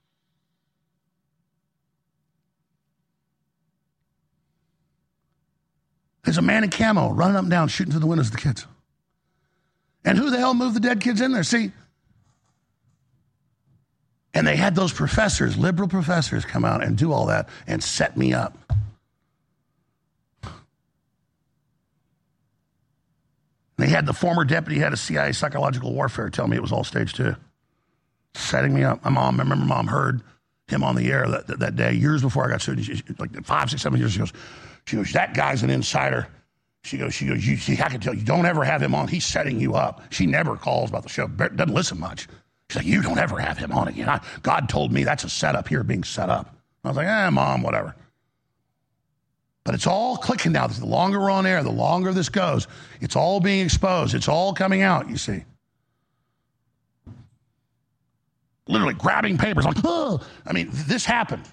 There's a man in camo running up and down, shooting through the windows of the kids. And who the hell moved the dead kids in there? See? And they had those professors, liberal professors, come out and do all that and set me up. They had the former deputy head of CIA psychological warfare tell me it was all stage 2. Setting me up. My remember mom heard him on the air that day, years before I got sued. Like 5, 6, 7 years, she goes, that guy's an insider. She goes, I can tell you, don't ever have him on. He's setting you up. She never calls about the show, doesn't listen much. She's like, you don't ever have him on again. God told me that's a setup here being set up. I was like, Mom, whatever. But it's all clicking now. The longer we're on air, the longer this goes. It's all being exposed. It's all coming out, you see. Literally grabbing papers. Like, oh. I mean, this happened.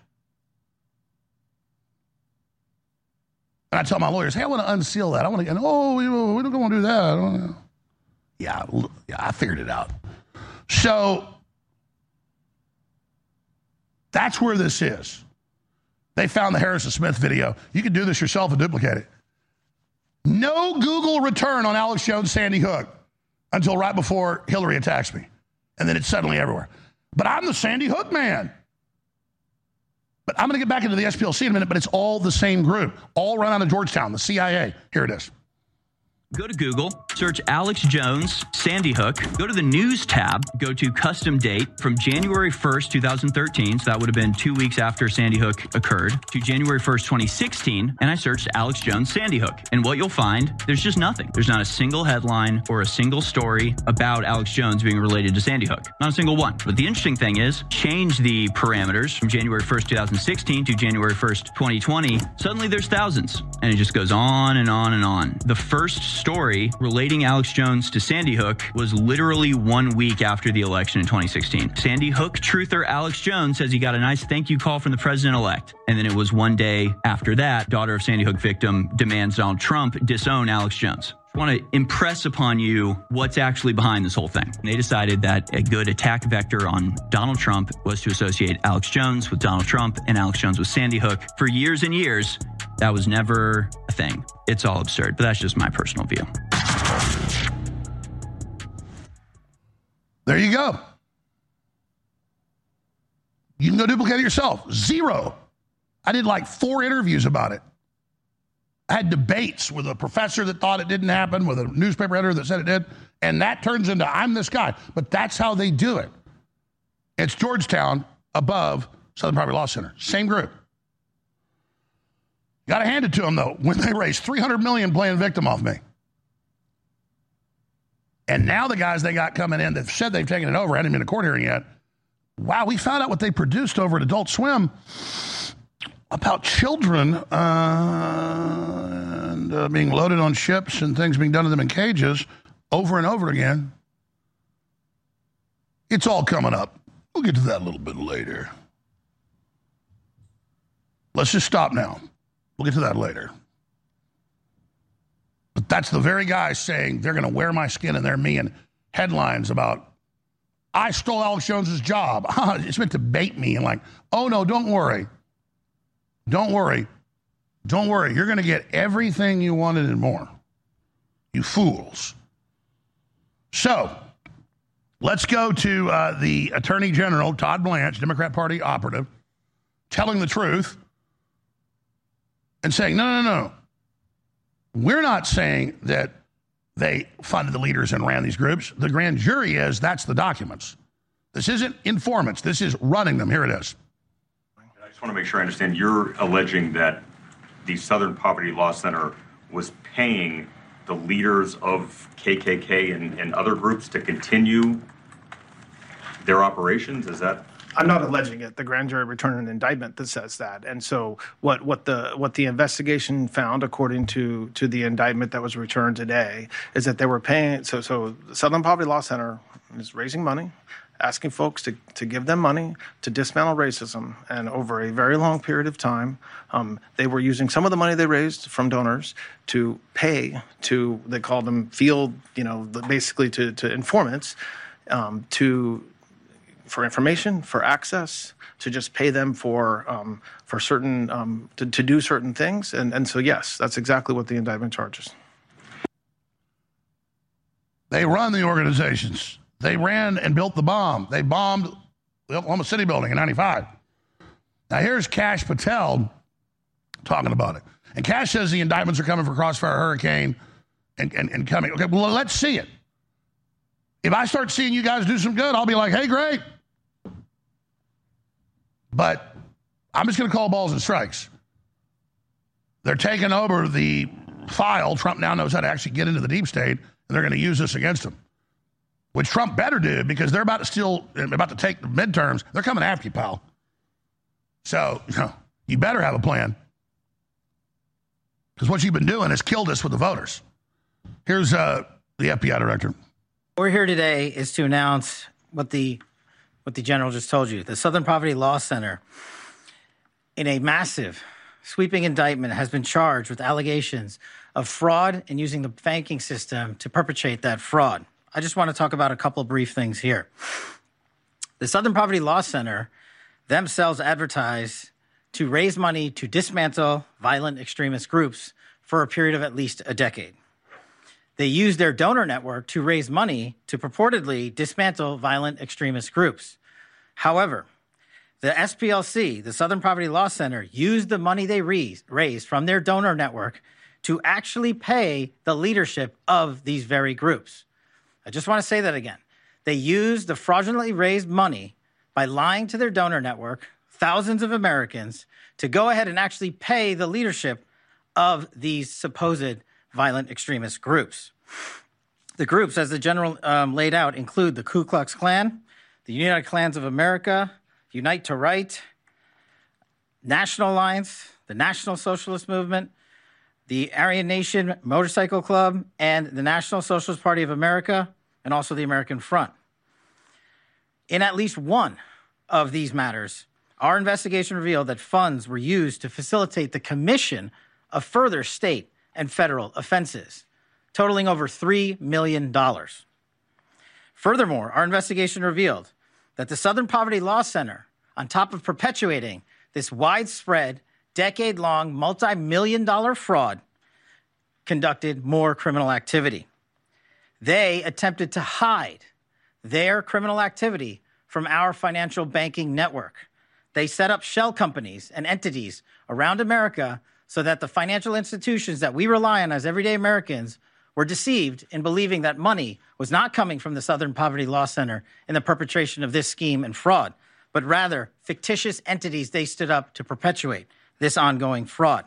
And I tell my lawyers, hey, I want to unseal that. I want to, we don't want to do that. I don't know. Yeah, I figured it out. So that's where this is. They found the Harrison Smith video. You can do this yourself and duplicate it. No Google return on Alex Jones, Sandy Hook until right before Hillary attacks me. And then it's suddenly everywhere. But I'm the Sandy Hook man. But I'm going to get back into the SPLC in a minute, but it's all the same group, all run out of Georgetown, the CIA. Here it is. Go to Google, search Alex Jones, Sandy Hook, go to the News tab, go to Custom Date from January 1st, 2013, so that would have been 2 weeks after Sandy Hook occurred, to January 1st, 2016, and I searched Alex Jones, Sandy Hook. And what you'll find, there's just nothing. There's not a single headline or a single story about Alex Jones being related to Sandy Hook. Not a single one. But the interesting thing is, change the parameters from January 1st, 2016 to January 1st, 2020, suddenly there's thousands. And it just goes on and on and on. The first story relating Alex Jones to Sandy Hook was literally 1 week after the election in 2016. Sandy Hook truther Alex Jones says he got a nice thank you call from the president-elect. And then it was 1 day after that, daughter of Sandy Hook victim demands Donald Trump disown Alex Jones. I want to impress upon you what's actually behind this whole thing. They decided that a good attack vector on Donald Trump was to associate Alex Jones with Donald Trump and Alex Jones with Sandy Hook. For years and years, that was never a thing. It's all absurd, but that's just my personal view. There you go. You can go duplicate it yourself. Zero. I did like 4 interviews about it. I had debates with a professor that thought it didn't happen, with a newspaper editor that said it did, and that turns into I'm this guy. But that's how they do it. It's Georgetown above Southern Poverty Law Center. Same group. Got to hand it to them, though, when they raised $300 million playing victim off me. And now the guys they got coming in that said they've taken it over, hadn't been in a court hearing yet. Wow, we found out what they produced over at Adult Swim about children and being loaded on ships and things being done to them in cages over and over again. It's all coming up. We'll get to that a little bit later. Let's just stop now. We'll get to that later. But that's the very guy saying they're going to wear my skin and they're me, and headlines about, I stole Alex Jones's job. It's meant to bait me and like, oh no, don't worry. Don't worry. Don't worry. You're going to get everything you wanted and more. You fools. So, let's go to the Attorney General, Todd Blanche, Democrat Party operative, telling the truth and saying, no. We're not saying that they funded the leaders and ran these groups. The grand jury is, that's the documents. This isn't informants. This is running them. Here it is. I just want to make sure I understand. You're alleging that the Southern Poverty Law Center was paying the leaders of KKK and other groups to continue their operations? Is that? I'm not alleging it. The grand jury returned an indictment that says that. And so what the investigation found, according to the indictment that was returned today, is that they were paying. So the Southern Poverty Law Center is raising money, asking folks to give them money to dismantle racism. And over a very long period of time, they were using some of the money they raised from donors to pay to, they called them field, basically to informants, for information, for access, to just pay them for certain, to do certain things. And so, yes, that's exactly what the indictment charges. They run the organizations. They ran and built the bomb. They bombed the Oklahoma City building in 95. Now, here's Kash Patel talking about it. And Kash says the indictments are coming for Crossfire Hurricane and coming. Okay, well, let's see it. If I start seeing you guys do some good, I'll be like, hey, great. But I'm just going to call balls and strikes. They're taking over the file. Trump now knows how to actually get into the deep state, and they're going to use this against him, which Trump better do, because they're about to take the midterms. They're coming after you, pal. So, you better have a plan, because what you've been doing has killed us with the voters. Here's the FBI director. What we're here today is to announce what the general just told you. The Southern Poverty Law Center, in a massive, sweeping indictment, has been charged with allegations of fraud and using the banking system to perpetrate that fraud. I just want to talk about a couple of brief things here. The Southern Poverty Law Center themselves advertise to raise money to dismantle violent extremist groups for a period of at least a decade. They used their donor network to raise money to purportedly dismantle violent extremist groups. However, the SPLC, the Southern Poverty Law Center, used the money they raised from their donor network to actually pay the leadership of these very groups. I just want to say that again. They used the fraudulently raised money by lying to their donor network, thousands of Americans, to go ahead and actually pay the leadership of these supposed violent extremist groups. The groups, as the general laid out, include the Ku Klux Klan, the United Klans of America, Unite to Right, National Alliance, the National Socialist Movement, the Aryan Nation Motorcycle Club, and the National Socialist Party of America, and also the American Front. In at least one of these matters, our investigation revealed that funds were used to facilitate the commission of further state and federal offenses, totaling over $3 million. Furthermore, our investigation revealed that the Southern Poverty Law Center, on top of perpetuating this widespread, decade-long, multi-million-dollar fraud, conducted more criminal activity. They attempted to hide their criminal activity from our financial banking network. They set up shell companies and entities around America so that the financial institutions that we rely on as everyday Americans were deceived in believing that money was not coming from the Southern Poverty Law Center in the perpetration of this scheme and fraud, but rather fictitious entities they stood up to perpetuate this ongoing fraud.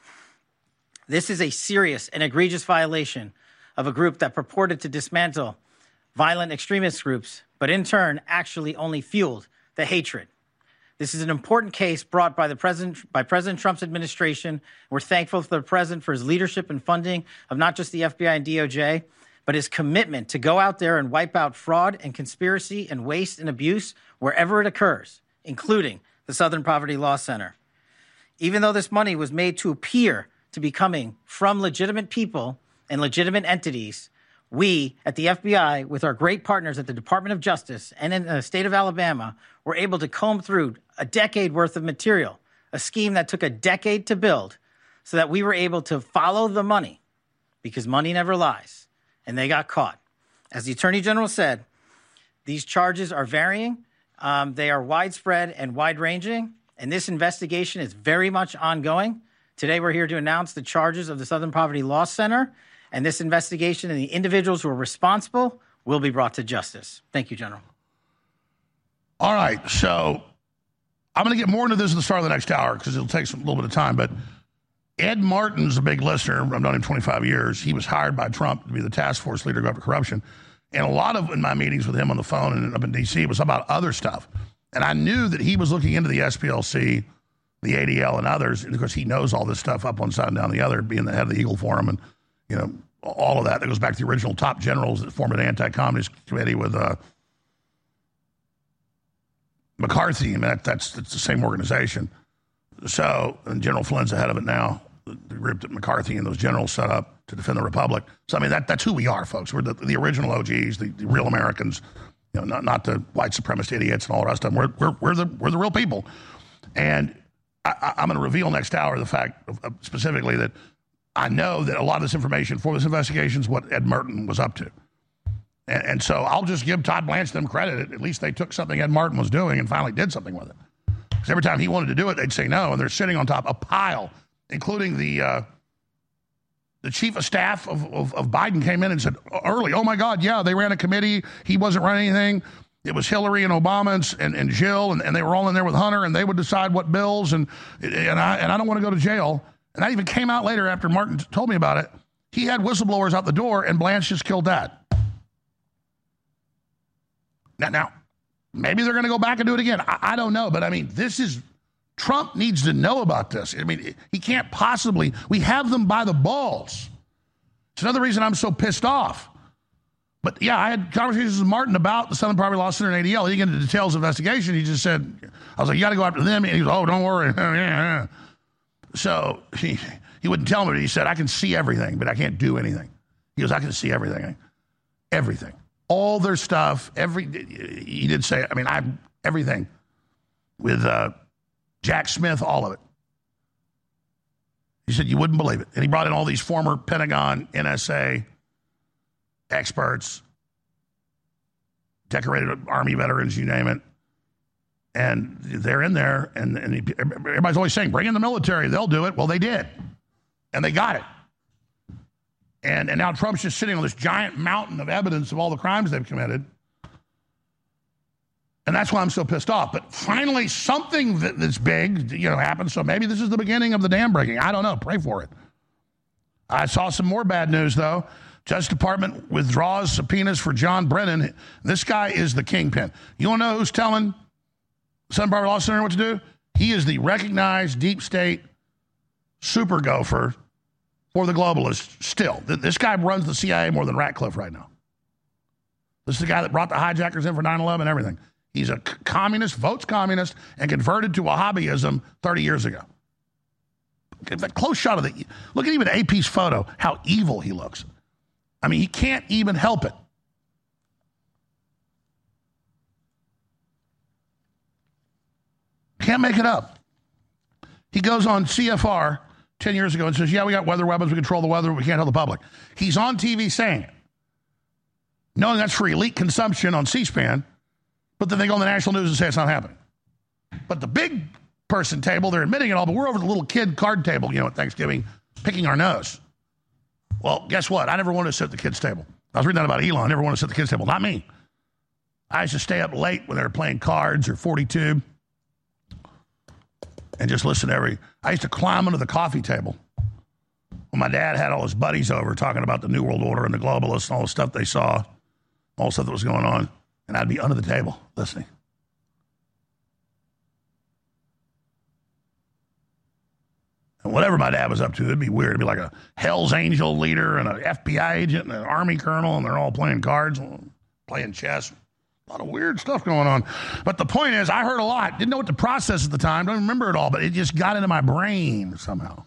This is a serious and egregious violation of a group that purported to dismantle violent extremist groups, but in turn actually only fueled the hatred. This is an important case brought by President Trump's administration. We're thankful for the president for his leadership and funding of not just the FBI and DOJ, but his commitment to go out there and wipe out fraud and conspiracy and waste and abuse wherever it occurs, including the Southern Poverty Law Center. Even though this money was made to appear to be coming from legitimate people and legitimate entities, we at the FBI, with our great partners at the Department of Justice and in the state of Alabama, were able to comb through a decade worth of material, a scheme that took a decade to build, so that we were able to follow the money, because money never lies, and they got caught. As the Attorney General said, these charges are varying, they are widespread and wide-ranging, and this investigation is very much ongoing. Today we're here to announce the charges of the Southern Poverty Law Center, and this investigation and the individuals who are responsible will be brought to justice. Thank you, General. All right, so I'm going to get more into this at the start of the next hour because it'll take a little bit of time, but Ed Martin's a big listener. I've known him 25 years. He was hired by Trump to be the task force leader of corruption, and a lot of in my meetings with him on the phone and up in D.C. was about other stuff, and I knew that he was looking into the SPLC, the ADL, and others, and of course he knows all this stuff up one side and down the other, being the head of the Eagle Forum and all of that. That goes back to the original top generals that formed an anti-communist committee with McCarthy. I mean, that's the same organization. So, and General Flynn's the head of it now, the group that McCarthy and those generals set up to defend the Republic. So, I mean, that's who we are, folks. We're the original OGs, the real Americans, not the white supremacist idiots and all the rest of them. We're the real people. And I'm going to reveal next hour the fact specifically that I know that a lot of this information for this investigation is what Ed Martin was up to. And so I'll just give Todd Blanche them credit. At least they took something Ed Martin was doing and finally did something with it. Because every time he wanted to do it, they'd say no, and they're sitting on top a pile, including the chief of staff of Biden came in and said early, oh, my God, yeah, they ran a committee. He wasn't running anything. It was Hillary and Obama and Jill, and they were all in there with Hunter, and they would decide what bills, and I don't want to go to jail. And that even came out later after Martin told me about it. He had whistleblowers out the door, and Blanche just killed that. Now, maybe they're going to go back and do it again. I don't know. But, I mean, Trump needs to know about this. I mean, he can't possibly. We have them by the balls. It's another reason I'm so pissed off. But, yeah, I had conversations with Martin about the Southern Poverty Law Center and ADL. He didn't get into details of the investigation. He just said, I was like, you got to go after them. And he goes, oh, don't worry. So he wouldn't tell me, but he said, I can see everything, but I can't do anything. He goes, I can see everything. Everything. All their stuff. He did say, I mean, everything with Jack Smith, all of it. He said you wouldn't believe it. And he brought in all these former Pentagon, NSA experts, decorated Army veterans, you name it. And they're in there, and everybody's always saying, bring in the military, they'll do it. Well, they did. And they got it. And now Trump's just sitting on this giant mountain of evidence of all the crimes they've committed. And that's why I'm so pissed off. But finally, something that's big, happened. So maybe this is the beginning of the dam breaking. I don't know. Pray for it. I saw some more bad news, though. Justice Department withdraws subpoenas for John Brennan. This guy is the kingpin. You want to know who's telling Southern Poverty Law Center what to do? He is the recognized deep state super gopher for the globalists still. This guy runs the CIA more than Ratcliffe right now. This is the guy that brought the hijackers in for 9/11 and everything. He's a communist, votes communist, and converted to Wahhabism 30 years ago. That close shot of look at even AP's photo, how evil he looks. I mean, he can't even help it. Can't make it up. He goes on CFR 10 years ago and says, yeah, we got weather weapons, we control the weather, we can't tell the public. He's on TV saying it, knowing that's for elite consumption on C-SPAN, but then they go on the national news and say it's not happening. But the big person table, they're admitting it all, but we're over the little kid card table, at Thanksgiving, picking our nose. Well, guess what? I never wanted to sit at the kids' table. I was reading that about Elon. I never wanted to sit at the kids' table. Not me. I used to stay up late when they were playing cards or 42 and just listen to I used to climb under the coffee table when my dad had all his buddies over talking about the New World Order and the globalists and all the stuff they saw, all the stuff that was going on. And I'd be under the table listening. And whatever my dad was up to, it'd be weird. It'd be like a Hell's Angel leader and an FBI agent and an Army colonel, and they're all playing cards, playing chess. A lot of weird stuff going on. But the point is, I heard a lot. Didn't know what to process at the time. Don't remember it all, but it just got into my brain somehow.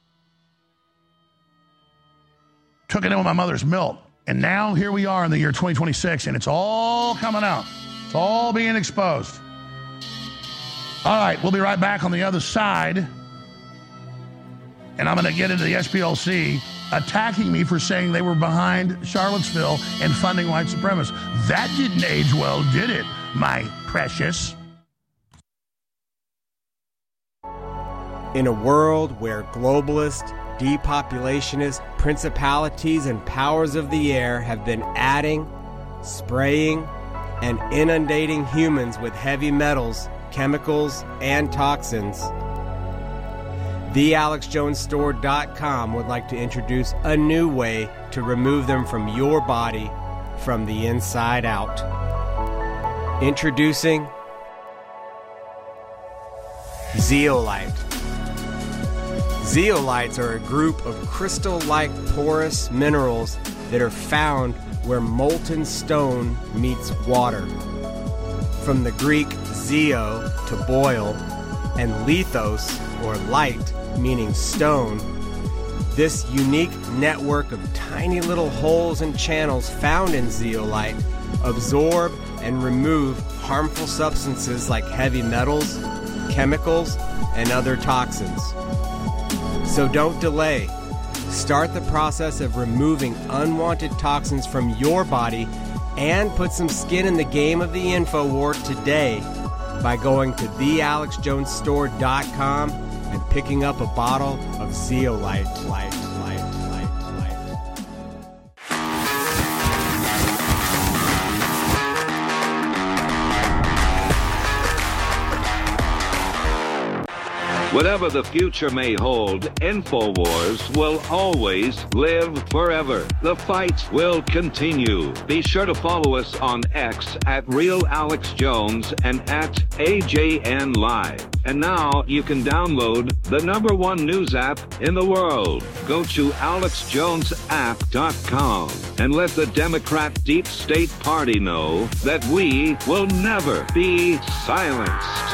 Took it in with my mother's milk. And now here we are in the year 2026, and it's all coming out. It's all being exposed. All right, we'll be right back on the other side. And I'm going to get into the SPLC attacking me for saying they were behind Charlottesville and funding white supremacists. That didn't age well, did it, my precious? In a world where globalist, depopulationist principalities and powers of the air have been adding, spraying, and inundating humans with heavy metals, chemicals, and toxins, TheAlexJonesStore.com would like to introduce a new way to remove them from your body from the inside out. Introducing Zeolite. Zeolites are a group of crystal-like porous minerals that are found where molten stone meets water. From the Greek zeo, to boil, and lithos, or light, meaning stone, this unique network of tiny little holes and channels found in zeolite absorb and remove harmful substances like heavy metals, chemicals, and other toxins. So don't delay. Start the process of removing unwanted toxins from your body and put some skin in the game of the InfoWar today by going to TheAlexJonesStore.com and picking up a bottle of Zeolite. Whatever the future may hold, InfoWars will always live forever. The fight will continue. Be sure to follow us on X at RealAlexJones and at AJN Live. And now you can download the #1 news app in the world. Go to AlexJonesApp.com and let the Democrat Deep State Party know that we will never be silenced.